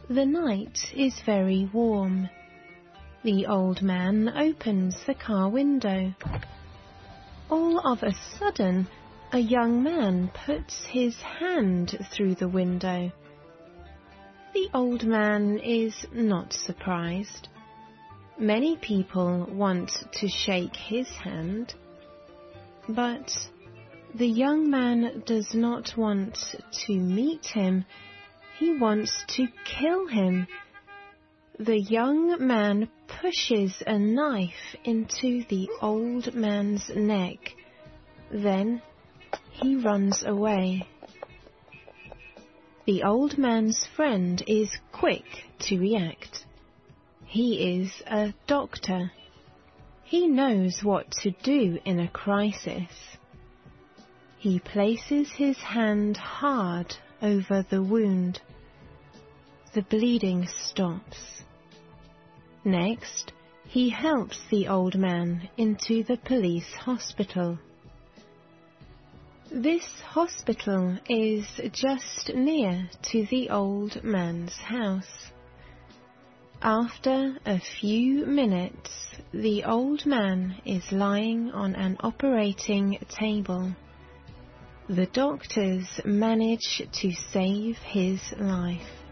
The night is very warm. The old man opens the car window. All of a sudden, a young man puts his hand through the window. The old man is not surprised. Many people want to shake his hand, but the young man does not want to meet him. He wants to kill him. The young man pushes a knife into the old man's neck. Then he runs away. The old man's friend is quick to react. He is a doctor. He knows what to do in a crisis. He places his hand hard over the wound. The bleeding stops. Next, he helps the old man into the police hospital. This hospital is just near to the old man's house. After a few minutes, the old man is lying on an operating table. The doctors manage to save his life.